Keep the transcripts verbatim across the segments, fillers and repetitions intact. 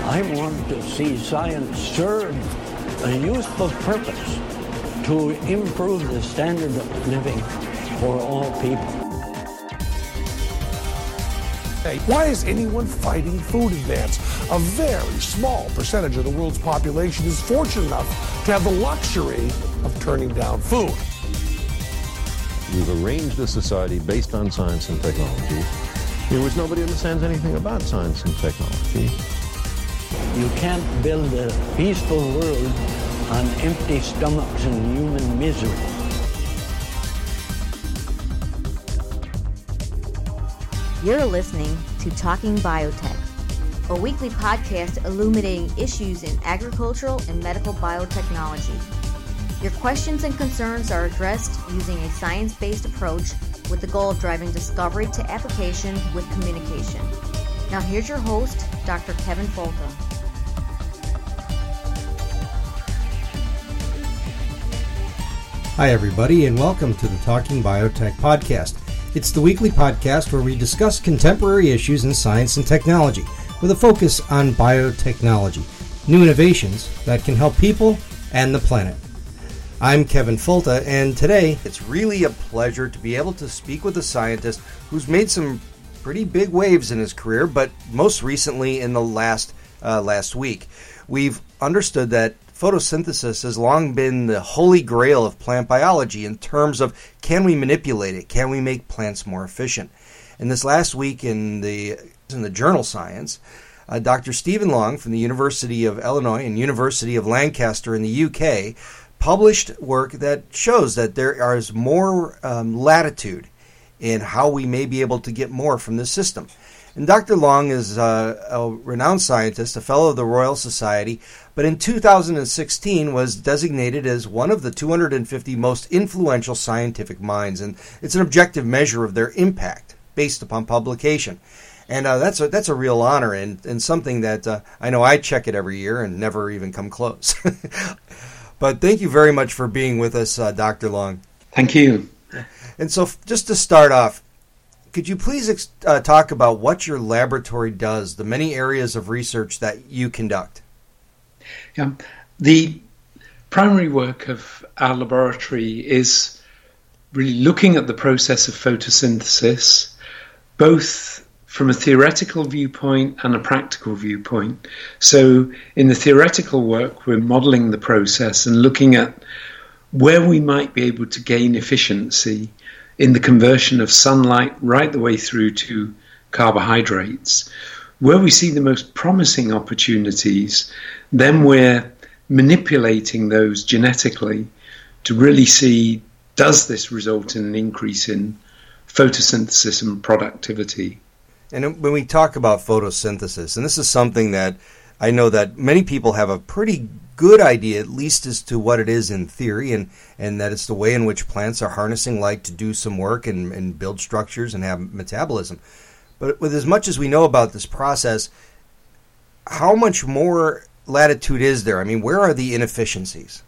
I want to see science serve a useful purpose to improve the standard of living for all people. Why is anyone fighting food advance? A very small percentage of the world's population is fortunate enough to have the luxury of turning down food. We've arranged a society based on science and technology in which nobody understands anything about science and technology. You can't build a peaceful world on empty stomachs and human misery. You're listening to Talking Biotech, a weekly podcast illuminating issues in agricultural and medical biotechnology. Your questions and concerns are addressed using a science-based approach with the goal of driving discovery to application with communication. Now here's your host, Doctor Kevin Folta. Hi everybody, and welcome to the Talking Biotech podcast. It's the weekly podcast where we discuss contemporary issues in science and technology with a focus on biotechnology, new innovations that can help people and the planet. I'm Kevin Folta, and today it's really a pleasure to be able to speak with a scientist who's made some pretty big waves in his career, but most recently in the last uh, last week. We've understood that photosynthesis has long been the holy grail of plant biology in terms of can we manipulate it, can we make plants more efficient. And this last week in the in the journal Science, uh, Doctor Stephen Long from the University of Illinois and University of Lancaster in the U K published work that shows that there is more um, latitude in how we may be able to get more from this system. And Doctor Long is uh, a renowned scientist, a fellow of the Royal Society, but in two thousand sixteen was designated as one of the two hundred fifty most influential scientific minds, and it's an objective measure of their impact based upon publication. And uh, that's a that's a real honor, and, and something that uh, I know I check it every year and never even come close. But thank you very much for being with us, uh, Doctor Long. Thank you. And so just to start off, could you please ex- uh, talk about what your laboratory does, the many areas of research that you conduct? Yeah, the primary work of our laboratory is really looking at the process of photosynthesis, both from a theoretical viewpoint and a practical viewpoint. So in the theoretical work, we're modeling the process and looking at where we might be able to gain efficiency in the conversion of sunlight right the way through to carbohydrates. Where we see the most promising opportunities, then we're manipulating those genetically to really see, does this result in an increase in photosynthesis and productivity? And when we talk about photosynthesis, and this is something that I know that many people have a pretty good idea, at least as to what it is in theory, and, and that it's the way in which plants are harnessing light to do some work and, and build structures and have metabolism. But with as much as we know about this process, how much more latitude is there? I mean, where are the inefficiencies?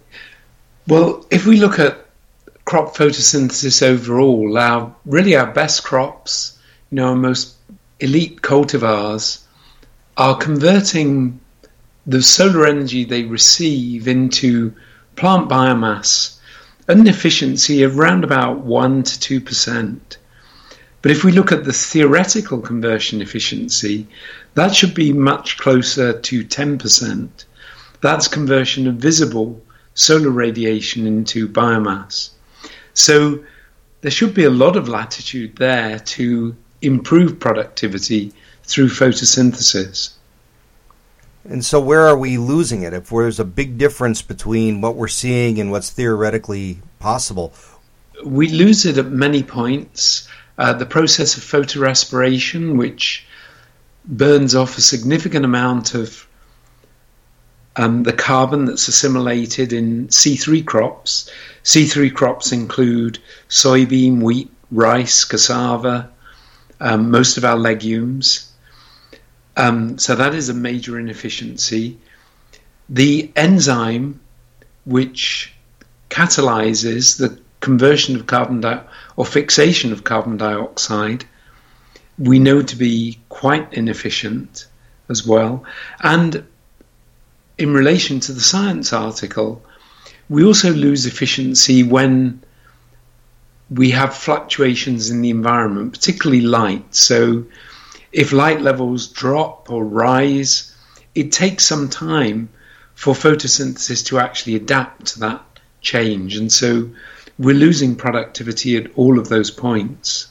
Well, if we look at crop photosynthesis overall, our really our best crops, you know, our most elite cultivars, are converting the solar energy they receive into plant biomass at an efficiency of around about one to two percent. But if we look at the theoretical conversion efficiency, that should be much closer to ten percent. That's conversion of visible solar radiation into biomass. So there should be a lot of latitude there to improve productivity through photosynthesis. And so where are we losing it? If there's a big difference between what we're seeing and what's theoretically possible? We lose it at many points. Uh, the process of photorespiration, which burns off a significant amount of um, the carbon that's assimilated in C three crops. C three crops include soybean, wheat, rice, cassava, um, most of our legumes. Um, so that is a major inefficiency. The enzyme which catalyzes the conversion of carbon dioxide or fixation of carbon dioxide, we know to be quite inefficient. as well. And in relation to the science article, we also lose efficiency when we have fluctuations in the environment, particularly light. So if light levels drop or rise, it takes some time for photosynthesis to actually adapt to that change. And so we're losing productivity at all of those points.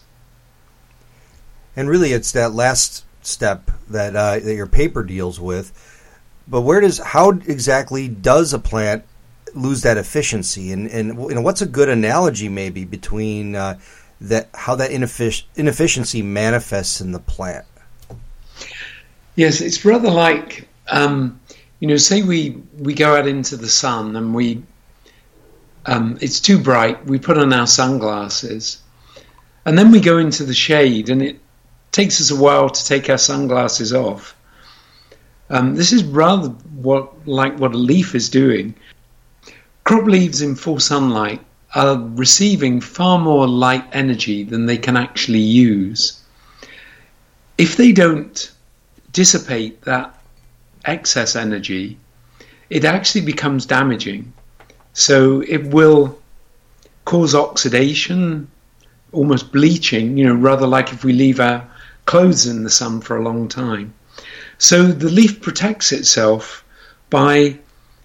And really, it's that last step that uh, that your paper deals with. But where does, how exactly does a plant lose that efficiency? And and you know, what's a good analogy maybe between uh, that, how that ineffic- inefficiency manifests in the plant? Yes, it's rather like um, you know, say we we go out into the sun and we um, it's too bright. We put on our sunglasses, and then we go into the shade, and it takes us a while to take our sunglasses off. Um, this is rather what like what a leaf is doing. Crop leaves in full sunlight are receiving far more light energy than they can actually use. If they don't dissipate that excess energy, it actually becomes damaging. So it will cause oxidation, almost bleaching, you know, rather like if we leave our clothes in the sun for a long time. So the leaf protects itself by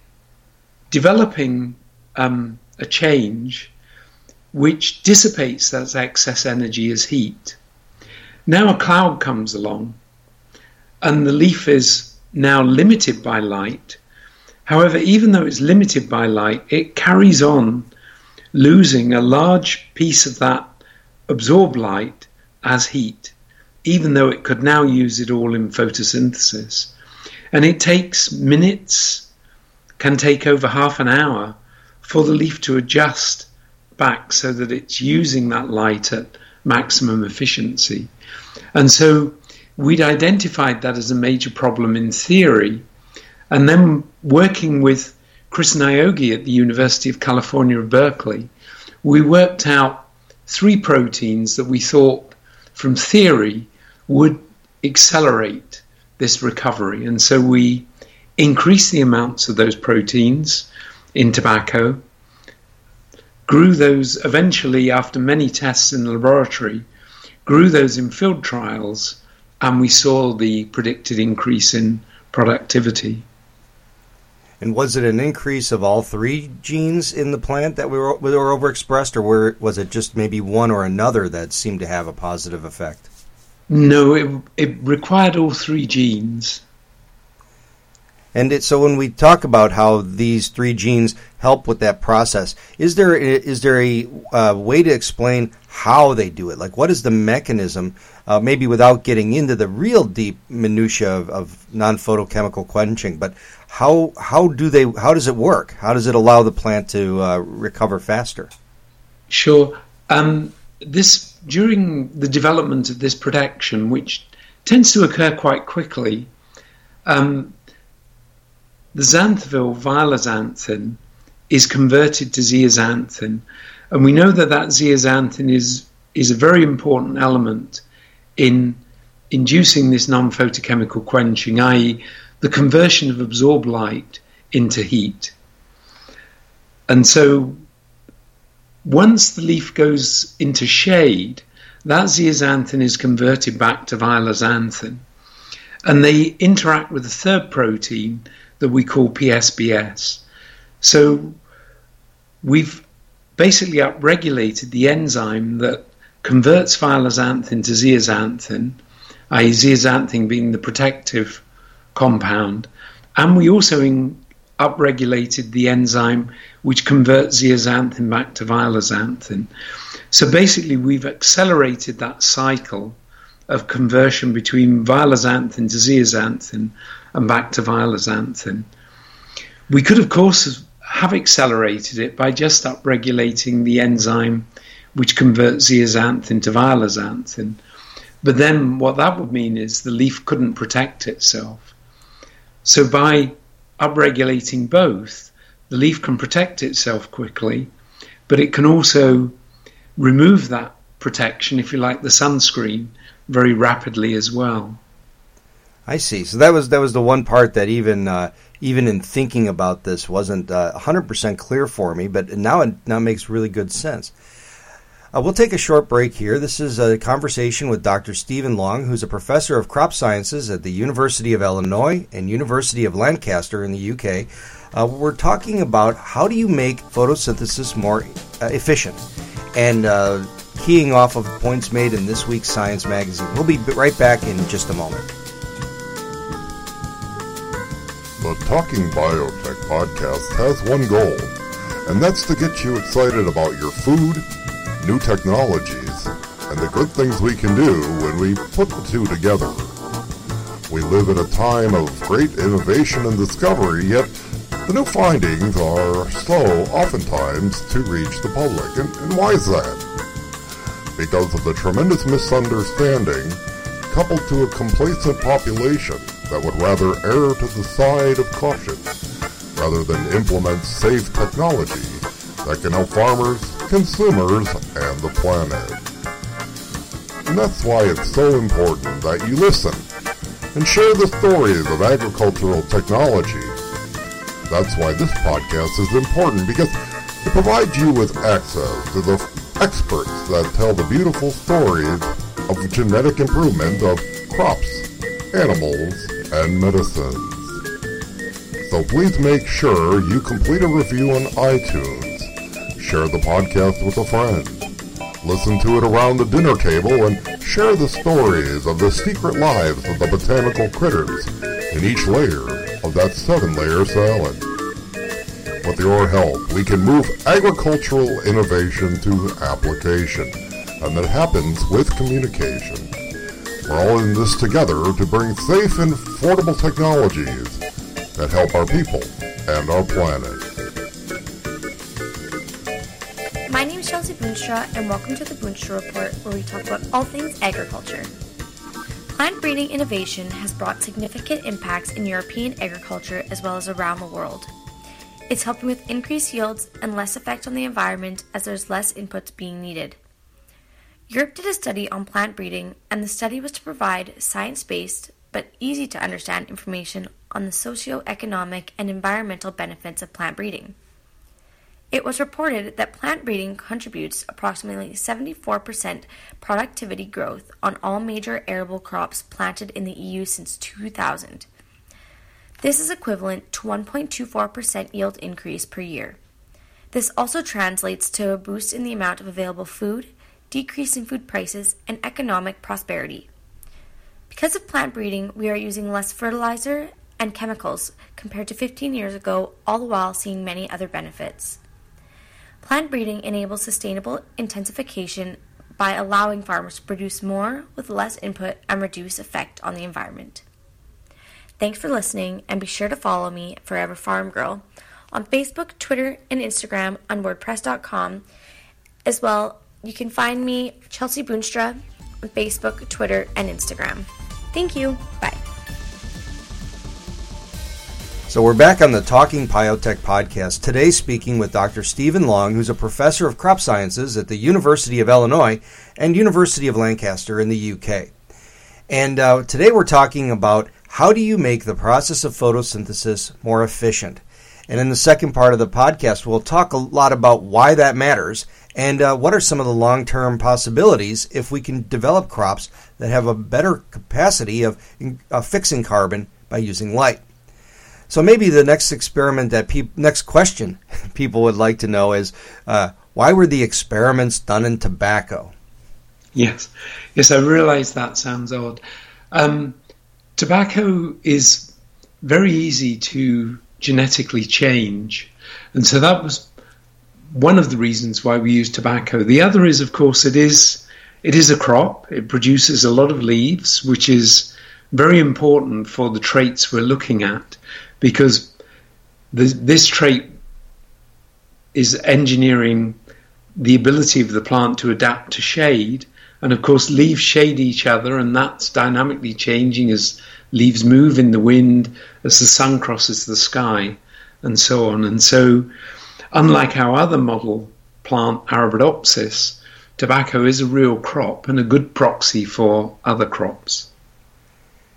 developing um, a change which dissipates that excess energy as heat. Now a cloud comes along and the leaf is now limited by light. However, even though it's limited by light, it carries on losing a large piece of that absorbed light as heat, even though it could now use it all in photosynthesis. And it takes minutes, can take over half an hour for the leaf to adjust back so that it's using that light at maximum efficiency. And so we'd identified that as a major problem in theory. And then working with Chris Niogi at the University of California, Berkeley, we worked out three proteins that we thought from theory would accelerate this recovery. And so we increased the amounts of those proteins in tobacco, grew those eventually after many tests in the laboratory, grew those in field trials, and we saw the predicted increase in productivity. And was it an increase of all three genes in the plant that we were, we were overexpressed, or were, was it just maybe one or another that seemed to have a positive effect? No, it, it required all three genes. And it, so when we talk about how these three genes help with that process, is there is there a uh, way to explain how they do it? Like, what is the mechanism, uh, maybe without getting into the real deep minutia of, of non-photochemical quenching, but how how do they how does it work? How does it allow the plant to uh, recover faster? Sure. Um, this during the development of this protection, which tends to occur quite quickly, um, the xanthiville violazanthin is converted to zeaxanthin, and we know that that zeaxanthin is is a very important element in inducing this non-photochemical quenching, that is the conversion of absorbed light into heat. And so once the leaf goes into shade, that zeaxanthin is converted back to violazanthin, and they interact with a third protein that we call P S B S. So we've basically upregulated the enzyme that converts violazanthin to zeaxanthin, that is zeaxanthin being the protective compound, and we also in, upregulated the enzyme which converts zeaxanthin back to violazanthin. So basically we've accelerated that cycle of conversion between violazanthin to zeaxanthin and back to violazanthin. We could, of course, have accelerated it by just upregulating the enzyme which converts zeaxanthin to violazanthin. But then what that would mean is the leaf couldn't protect itself. So by upregulating both, the leaf can protect itself quickly, but it can also remove that protection, if you like, the sunscreen, very rapidly as well. I see. So that was that was the one part that even uh, even in thinking about this wasn't uh, one hundred percent clear for me, but now it now makes really good sense. Uh, we'll take a short break here. This is a conversation with Doctor Stephen Long, who's a professor of crop sciences at the University of Illinois and University of Lancaster in the U K. Uh, we're talking about how do you make photosynthesis more uh, efficient, and uh, keying off of points made in this week's Science magazine. We'll be right back in just a moment. The Talking Biotech podcast has one goal, and that's to get you excited about your food, new technologies, and the good things we can do when we put the two together. We live in a time of great innovation and discovery, yet the new findings are slow, oftentimes, to reach the public. And, and why is that? Because of the tremendous misunderstanding, coupled to a complacent population that would rather err to the side of caution rather than implement safe technology that can help farmers, consumers, and the planet. And that's why it's so important that you listen and share the stories of agricultural technology. That's why this podcast is important, because it provides you with access to the experts that tell the beautiful stories of genetic improvement of crops, animals, and medicines. So please make sure you complete a review on iTunes, share the podcast with a friend, listen to it around the dinner table, and share the stories of the secret lives of the botanical critters in each layer of that seven-layer salad. With your help, we can move agricultural innovation to application, and that happens with communication. We're all in this together to bring safe and affordable technologies that help our people and our planet. My name is Chelsea Boonstra, and welcome to the Boonstra Report, where we talk about all things agriculture. Plant breeding innovation has brought significant impacts in European agriculture as well as around the world. It's helping with increased yields and less effect on the environment as there's less inputs being needed. Europe did a study on plant breeding, and the study was to provide science-based but easy to understand information on the socio-economic and environmental benefits of plant breeding. It was reported that plant breeding contributes approximately seventy-four percent productivity growth on all major arable crops planted in the E U since two thousand. This is equivalent to one point two four percent yield increase per year. This also translates to a boost in the amount of available food, decrease in food prices, and economic prosperity. Because of plant breeding, we are using less fertilizer and chemicals compared to fifteen years ago, all the while seeing many other benefits. Plant breeding enables sustainable intensification by allowing farmers to produce more with less input and reduce effect on the environment. Thanks for listening, and be sure to follow me, Forever Farm Girl, on Facebook, Twitter, and Instagram on WordPress dot com. As well, you can find me, Chelsea Boonstra, on Facebook, Twitter, and Instagram. Thank you. Bye. So we're back on the Talking Biotech podcast, today speaking with Doctor Stephen Long, who's a professor of crop sciences at the University of Illinois and University of Lancaster in the U K. And uh, today we're talking about how do you make the process of photosynthesis more efficient. And in the second part of the podcast, we'll talk a lot about why that matters and uh, what are some of the long-term possibilities if we can develop crops that have a better capacity of uh, fixing carbon by using light. So maybe the next experiment that pe- next question people would like to know is, uh, why were the experiments done in tobacco? Yes, yes, I realize that sounds odd. Um, tobacco is very easy to genetically change, and so that was one of the reasons why we use tobacco. The other is, of course, it is it is a crop. It produces a lot of leaves, which is very important for the traits we're looking at, because this, this trait is engineering the ability of the plant to adapt to shade. And of course, leaves shade each other, and that's dynamically changing as leaves move in the wind, as the sun crosses the sky, and so on. And so, unlike our other model plant, Arabidopsis, tobacco is a real crop and a good proxy for other crops.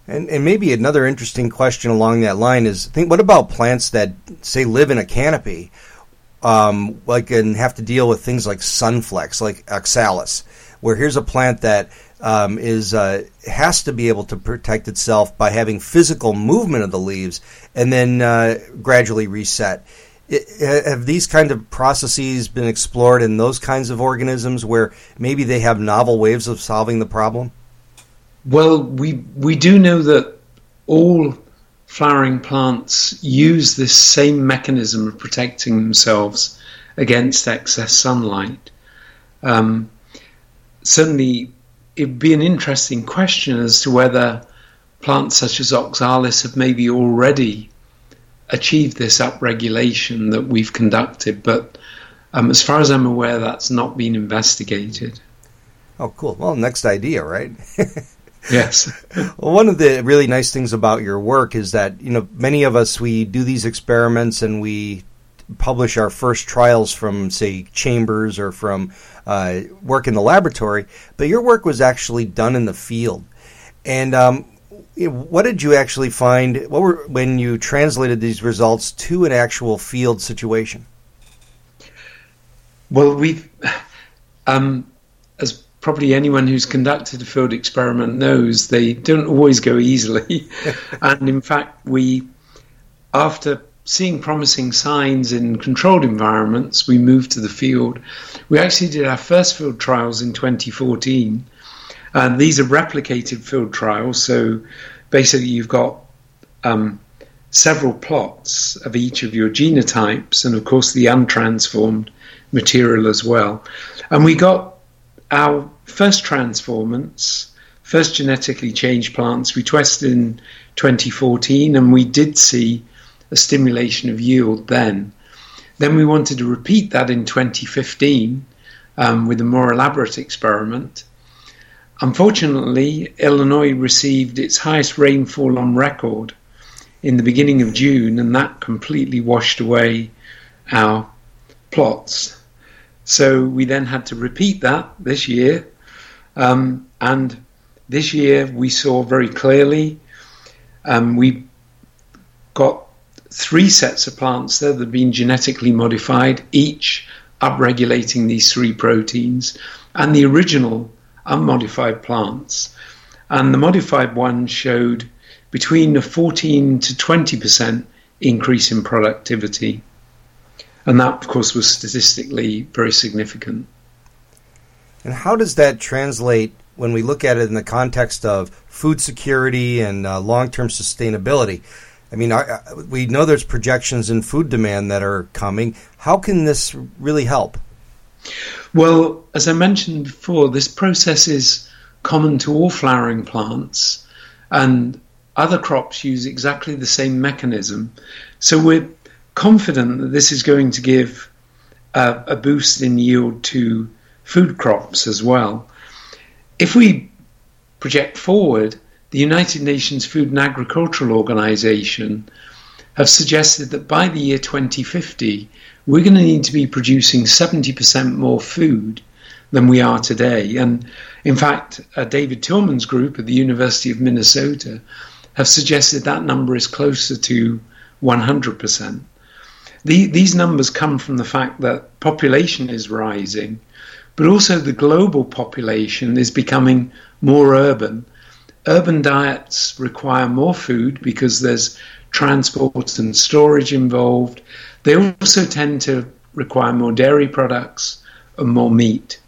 And, and maybe another interesting question along that line is, think, what about plants that, say, live in a canopy, um, like and have to deal with things like sunflex, like oxalis, where here's a plant that um, is uh, has to be able to protect itself by having physical movement of the leaves and then uh, gradually reset. It, have these kind of processes been explored in those kinds of organisms where maybe they have novel ways of solving the problem? Well, we we do know that all flowering plants use this same mechanism of protecting themselves against excess sunlight. Um, certainly, it would be an interesting question as to whether plants such as oxalis have maybe already achieved this upregulation that we've conducted, but um, as far as I'm aware, that's not been investigated. Oh, cool. Well, next idea, right? Yes. Well, one of the really nice things about your work is that, you know, many of us, we do these experiments and we publish our first trials from, say, chambers or from uh, work in the laboratory, but your work was actually done in the field. And um, what did you actually find What were when you translated these results to an actual field situation? Well, we've, um, as probably anyone who's conducted a field experiment knows, they don't always go easily. And in fact, we, after seeing promising signs in controlled environments, we moved to the field. We actually did our first field trials in twenty fourteen. And these are replicated field trials. So basically you've got um, several plots of each of your genotypes and, of course, the untransformed material as well. And we got our first transformants, first genetically changed plants, we tested in twenty fourteen, and we did see a stimulation of yield then. Then we wanted to repeat that in twenty fifteen um, with a more elaborate experiment. Unfortunately, Illinois received its highest rainfall on record in the beginning of June, and that completely washed away our plots. So we then had to repeat that this year. Um, and this year we saw very clearly, um, we got three sets of plants there that had been genetically modified, each upregulating these three proteins, and the original unmodified plants. And the modified one showed between a fourteen to twenty percent increase in productivity. And that, of course, was statistically very significant. And how does that translate when we look at it in the context of food security and uh, long-term sustainability? I mean, our, we know there's projections in food demand that are coming. How can this really help? Well, as I mentioned before, this process is common to all flowering plants, and other crops use exactly the same mechanism. So we're confident that this is going to give uh, a boost in yield to food crops as well. If we project forward, the United Nations Food and Agricultural Organization have suggested that by the year twenty fifty, we're going to need to be producing seventy percent more food than we are today. And in fact, uh, David Tillman's group at the University of Minnesota have suggested that number is closer to one hundred percent. The, these numbers come from the fact that population is rising, but also the global population is becoming more urban. Urban diets require more food because there's transport and storage involved. They also tend to require more dairy products and more meat.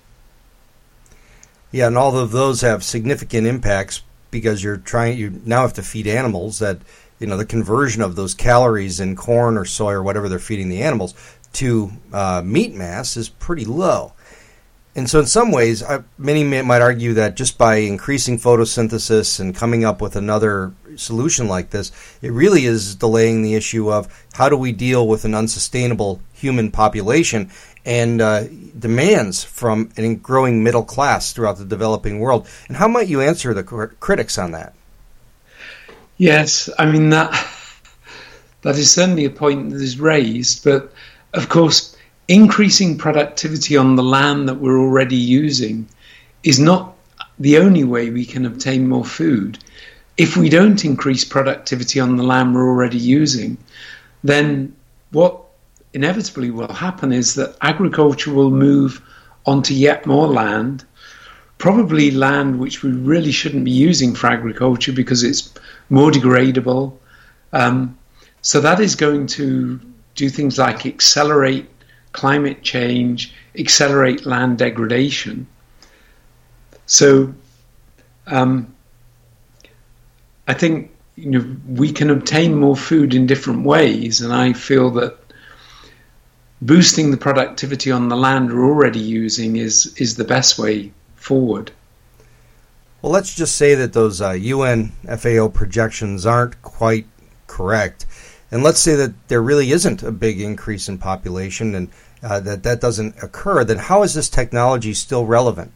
Yeah, and all of those have significant impacts because you're trying. You now have to feed animals that, you know, the conversion of those calories in corn or soy or whatever they're feeding the animals to uh, meat mass is pretty low. And so in some ways, I, many may, might argue that just by increasing photosynthesis and coming up with another solution like this, it really is delaying the issue of how do we deal with an unsustainable human population and uh, demands from a growing middle class throughout the developing world. And how might you answer the cr- critics on that? Yes, I mean, that that is certainly a point that is raised, but of course, increasing productivity on the land that we're already using is not the only way we can obtain more food. if we don't increase productivity on the land we're already using, then what inevitably will happen is that agriculture will move onto yet more land, probably land which we really shouldn't be using for agriculture because it's more degradable. Um, so that is going to do things like accelerate climate change, accelerate land degradation. So um, I think, you know, we can obtain more food in different ways, and I feel that boosting the productivity on the land we're already using is is the best way forward. Well, let's just say that those uh, U N F A O projections aren't quite correct, and let's say that there really isn't a big increase in population, and uh, that that doesn't occur. Then how is this technology still relevant?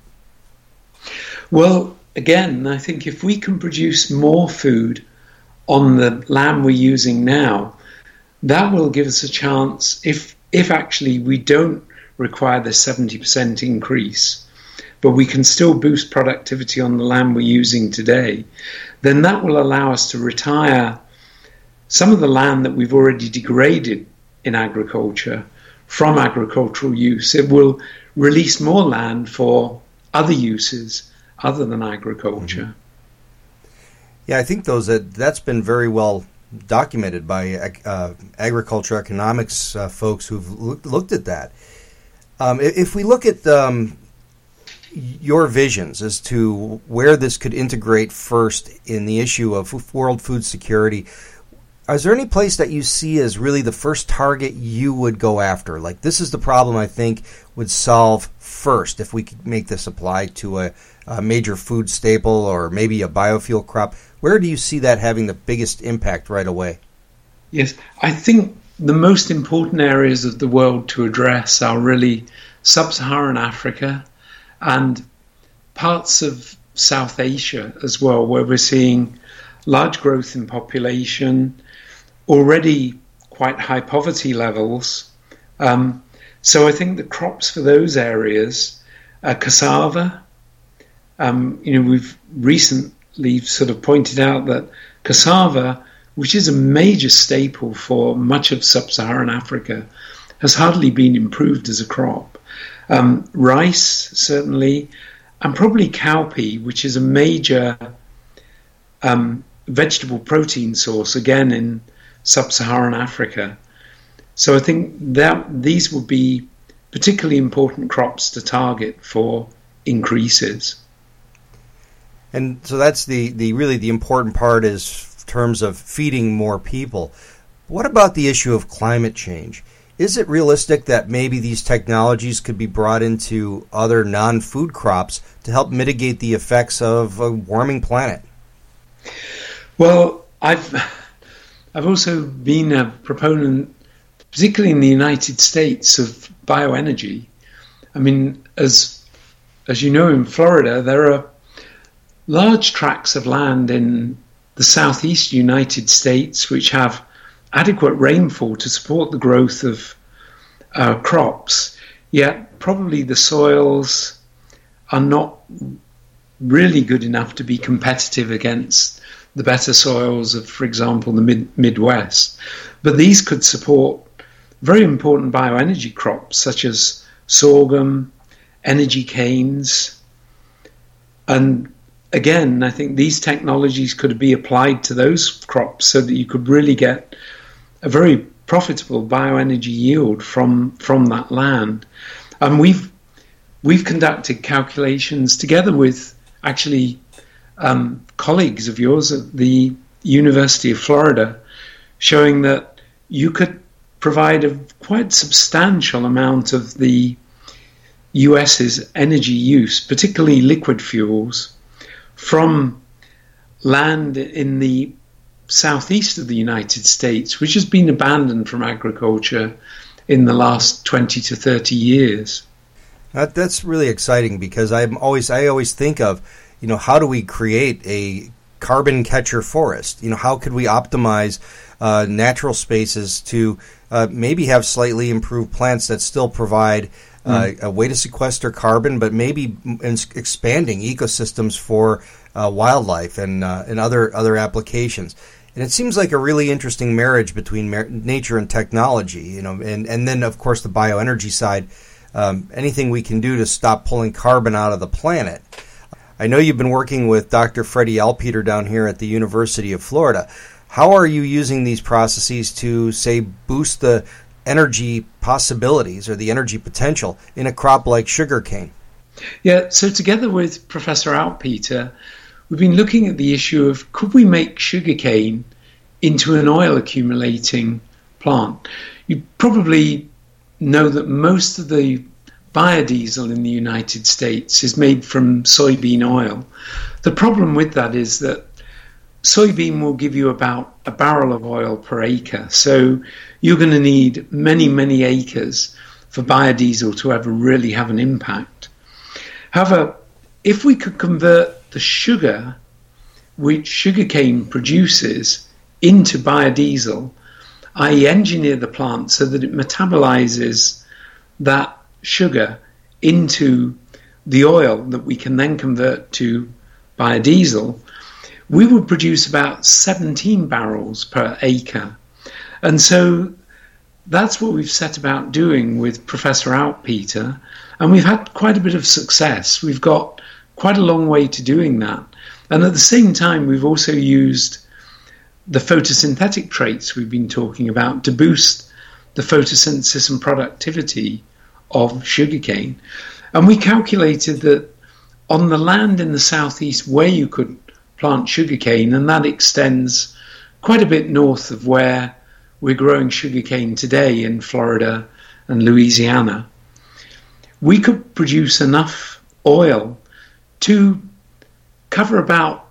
Well, again, I think if we can produce more food on the land we're using now, that will give us a chance, if if actually we don't require the seventy percent increase, but we can still boost productivity on the land we're using today, then that will allow us to retire some of the land that we've already degraded in agriculture from agricultural use. It will release more land for other uses other than agriculture. Mm-hmm. Yeah, I think those that that's been very well documented by uh, agriculture economics uh, folks who've loo- looked at that. Um, if we look at um, your visions as to where this could integrate first in the issue of world food security, is there any place that you see as really the first target you would go after? Like, this is the problem I think would solve first if we could make this apply to a, a major food staple or maybe a biofuel crop. Where do you see that having the biggest impact right away? Yes, I think the most important areas of the world to address are really sub-Saharan Africa and parts of South Asia as well, where we're seeing large growth in population, already quite high poverty levels. Um, so I think the crops for those areas, uh, cassava, um, you know, we've recently sort of pointed out that cassava, which is a major staple for much of sub-Saharan Africa, has hardly been improved as a crop. Um, rice, certainly, and probably cowpea, which is a major um, vegetable protein source, again, in sub-Saharan Africa. So I think that these would be particularly important crops to target for increases. And so that's the, the really the important part is in terms of feeding more people. What about the issue of climate change? Is it realistic that maybe these technologies could be brought into other non-food crops to help mitigate the effects of a warming planet? Well, I've I've also been a proponent, particularly in the United States, of bioenergy. I mean, as as you know, in Florida, there are large tracts of land in the southeast United States which have adequate rainfall to support the growth of uh, crops, yet probably the soils are not really good enough to be competitive against the better soils of, for example, the mid- Midwest. But these could support very important bioenergy crops such as sorghum, energy canes, and again, I think these technologies could be applied to those crops so that you could really get a very profitable bioenergy yield from from that land. And we've we've conducted calculations together with actually um, colleagues of yours at the University of Florida, showing that you could provide a quite substantial amount of the US's energy use, particularly liquid fuels, from land in the southeast of the United States, which has been abandoned from agriculture in the last twenty to thirty years. That, that's really exciting because I'm always I always think of, you know, how do we create a carbon catcher forest? You know, how could we optimize uh, natural spaces to uh, maybe have slightly improved plants that still provide Uh, a way to sequester carbon, but maybe expanding ecosystems for uh, wildlife and uh, and other other applications. And it seems like a really interesting marriage between mar- nature and technology, you know, and, and then, of course, the bioenergy side, um, anything we can do to stop pulling carbon out of the planet. I know you've been working with Doctor Freddie Alpeter down here at the University of Florida. How are you using these processes to, say, boost the energy possibilities or the energy potential in a crop like sugarcane? Yeah, so together with Professor Alpeter, we've been looking at the issue of could we make sugarcane into an oil accumulating plant? You probably know that most of the biodiesel in the United States is made from soybean oil. The problem with that is that soybean will give you about a barrel of oil per acre. So you're going to need many, many acres for biodiesel to ever really have an impact. However, if we could convert the sugar which sugarcane produces into biodiesel, that is engineer the plant so that it metabolizes that sugar into the oil that we can then convert to biodiesel, we would produce about seventeen barrels per acre. And so that's what we've set about doing with Professor Alpeter, and we've had quite a bit of success. We've got quite a long way to doing that. And at the same time, we've also used the photosynthetic traits we've been talking about to boost the photosynthesis and productivity of sugarcane. And we calculated that on the land in the southeast where you could plant sugarcane, and that extends quite a bit north of where we're growing sugarcane today in Florida and Louisiana, we could produce enough oil to cover about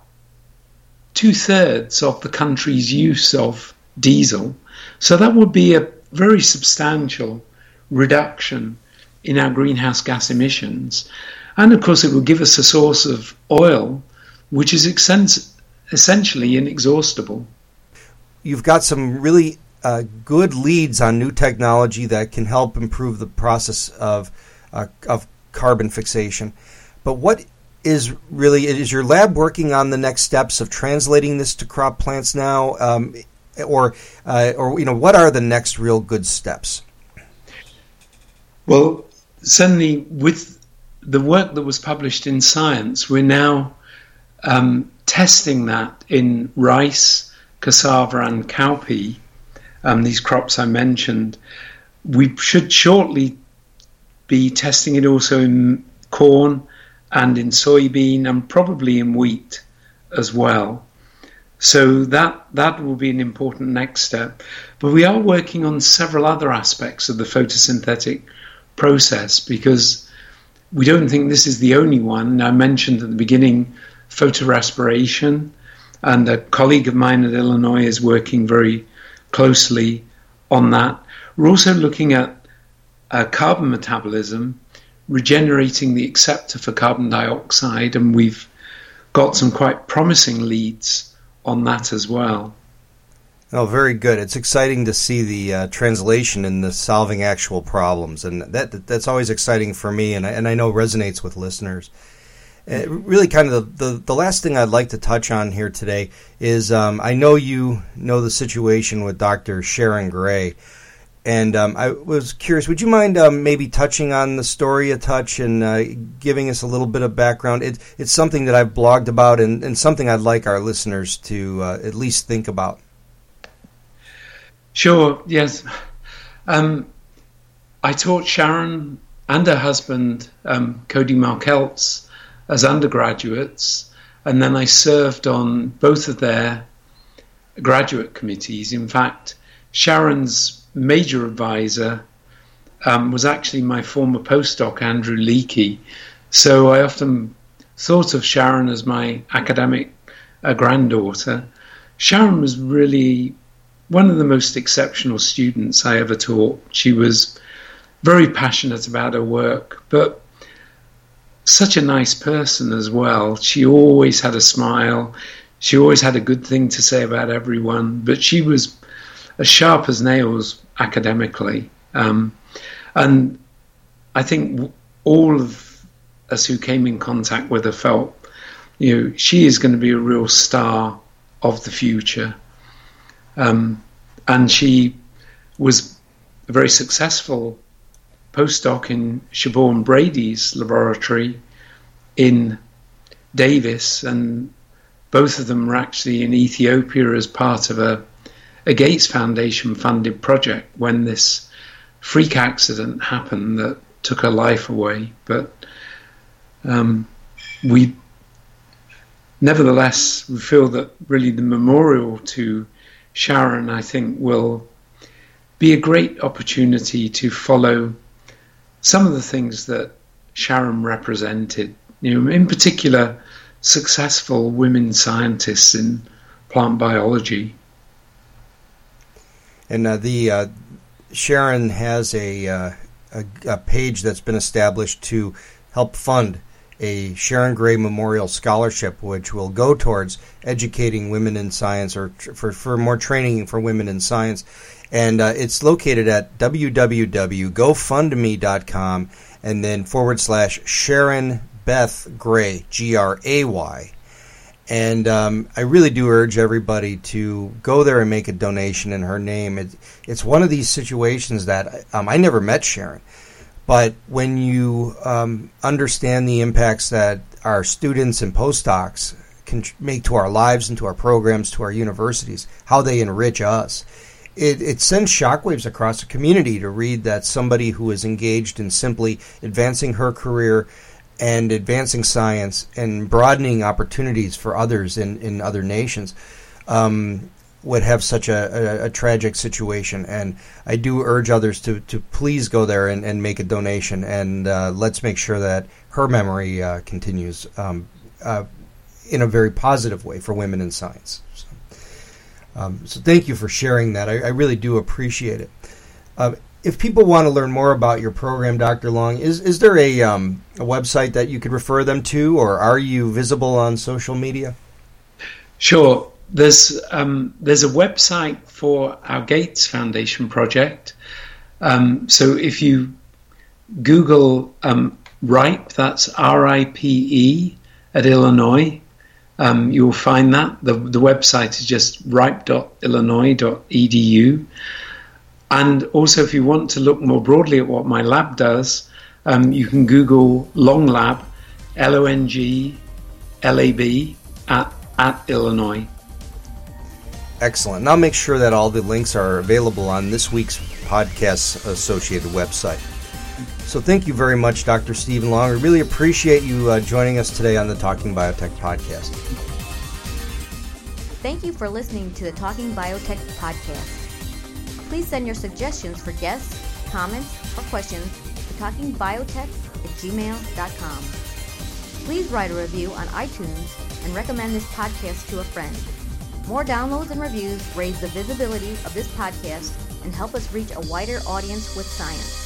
two-thirds of the country's use of diesel. So that would be a very substantial reduction in our greenhouse gas emissions. And of course, it will give us a source of oil which is exens- essentially inexhaustible. You've got some really uh, good leads on new technology that can help improve the process of uh, of carbon fixation. But what is really, is your lab working on the next steps of translating this to crop plants now? Um, or, uh, or you know, what are the next real good steps? Well, certainly with the work that was published in Science, we're now um, testing that in rice, cassava and cowpea, um, these crops I mentioned. We should shortly be testing it also in corn and in soybean and probably in wheat as well. So that that will be an important next step. But we are working on several other aspects of the photosynthetic process because we don't think this is the only one. I mentioned at the beginning photorespiration, and a colleague of mine at Illinois is working very closely on that. We're also looking at uh, carbon metabolism, regenerating the acceptor for carbon dioxide, and we've got some quite promising leads on that as well. Oh, very good. It's exciting to see the uh, translation and the solving actual problems, and that that's always exciting for me, and I, and I know resonates with listeners. Uh, really kind of the, the, the last thing I'd like to touch on here today is um, I know you know the situation with Doctor Sharon Gray, and um, I was curious, would you mind um, maybe touching on the story a touch and uh, giving us a little bit of background? It, it's something that I've blogged about and, and something I'd like our listeners to uh, at least think about. Sure, yes. Um, I taught Sharon and her husband, um, Cody Markeltz, as undergraduates, and then I served on both of their graduate committees. In fact, Sharon's major advisor um, was actually my former postdoc, Andrew Leakey. So I often thought of Sharon as my academic uh, granddaughter. Sharon was really one of the most exceptional students I ever taught. She was very passionate about her work, but such a nice person as well. She always had a smile. She always had a good thing to say about everyone, but she was as sharp as nails academically. Um, and I think all of us who came in contact with her felt you know, she is going to be a real star of the future. Um, and she was a very successful postdoc in Siobhan Brady's laboratory in Davis, and both of them were actually in Ethiopia as part of a, a Gates Foundation funded project when this freak accident happened that took her life away. But um, we nevertheless we feel that really the memorial to Sharon, I think, will be a great opportunity to follow some of the things that Sharon represented. You know, in particular, successful women scientists in plant biology. And uh, the uh, Sharon has a, uh, a a page that's been established to help fund a Sharon Gray Memorial Scholarship, which will go towards educating women in science, or tr- for, for more training for women in science. And uh, it's located at w w w dot gofundme dot com and then forward slash Sharon Beth Gray, G R A Y. And um, I really do urge everybody to go there and make a donation in her name. It, it's one of these situations that um, I never met Sharon. But when you um, understand the impacts that our students and postdocs can make to our lives and to our programs, to our universities, how they enrich us, it, it sends shockwaves across the community to read that somebody who is engaged in simply advancing her career and advancing science and broadening opportunities for others in, in other nations um, would have such a, a, a tragic situation. And I do urge others to, to please go there and, and make a donation, and uh, let's make sure that her memory uh, continues um, uh, in a very positive way for women in science. So, um, so thank you for sharing that. I, I really do appreciate it. Uh, if people want to learn more about your program, Doctor Long, is, is there a, um, a website that you could refer them to, or are you visible on social media? Sure. There's um, there's a website for our Gates Foundation project. Um, so if you Google um, RIPE, that's R I P E at Illinois, um, you'll find that. The, the website is just ripe dot illinois dot e d u. And also, if you want to look more broadly at what my lab does, um, you can Google Long Lab, L O N G L A B, at, at Illinois. Excellent. And I'll make sure that all the links are available on this week's podcast associated website. So thank you very much, Doctor Stephen Long. We really appreciate you uh, joining us today on the Talking Biotech podcast. Thank you for listening to the Talking Biotech podcast. Please send your suggestions for guests, comments, or questions to talking biotech at gmail dot com. Please write a review on iTunes and recommend this podcast to a friend. More downloads and reviews raise the visibility of this podcast and help us reach a wider audience with science.